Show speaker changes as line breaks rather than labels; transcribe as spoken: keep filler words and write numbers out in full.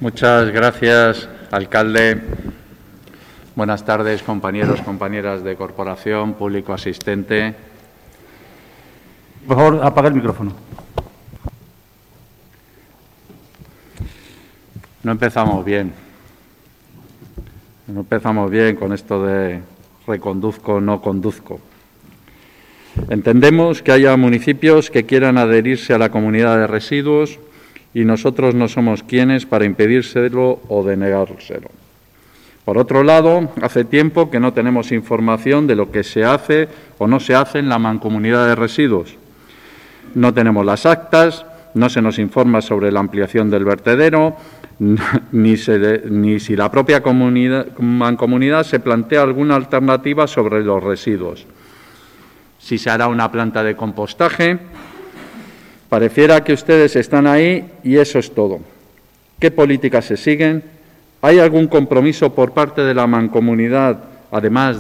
Muchas gracias, alcalde. Buenas tardes, compañeros, compañeras de corporación, público asistente.
Por favor, apaga el micrófono.
No empezamos bien. No empezamos bien con esto de reconduzco, no conduzco. Entendemos que haya municipios que quieran adherirse a la comunidad de residuos y nosotros no somos quienes para impedírselo o denegárselo. Por otro lado, hace tiempo que no tenemos información de lo que se hace o no se hace en la mancomunidad de residuos. No tenemos las actas, no se nos informa sobre la ampliación del vertedero, ni, se, ni si la propia comunidad, mancomunidad se plantea alguna alternativa sobre los residuos. Si se hará una planta de compostaje. Pareciera que ustedes están ahí y eso es todo. ¿Qué políticas se siguen? ¿Hay algún compromiso por parte de la mancomunidad, además